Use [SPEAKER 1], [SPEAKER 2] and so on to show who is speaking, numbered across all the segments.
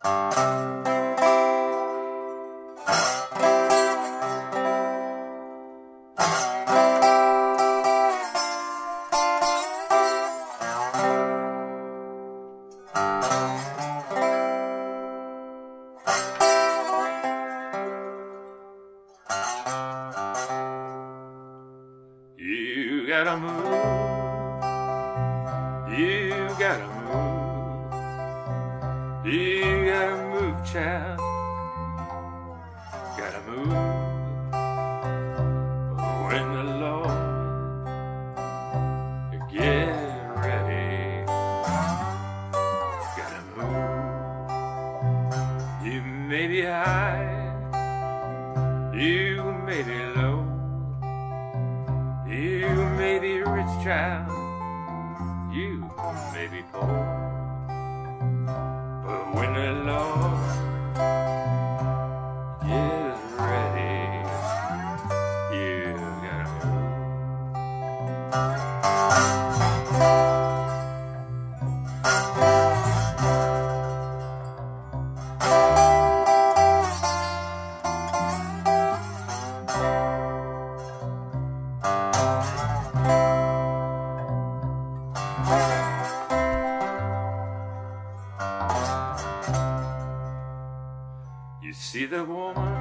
[SPEAKER 1] You gotta move, you gotta move, you gotta move, child, gotta move. When the Lord get ready, gotta move. You may be high, you may be low, you may be rich, child, you may be poor, but when the Lord is ready, you gotta move. You see the woman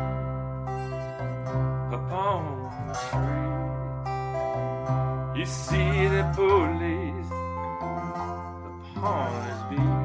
[SPEAKER 1] upon the street, you see the police upon his beat.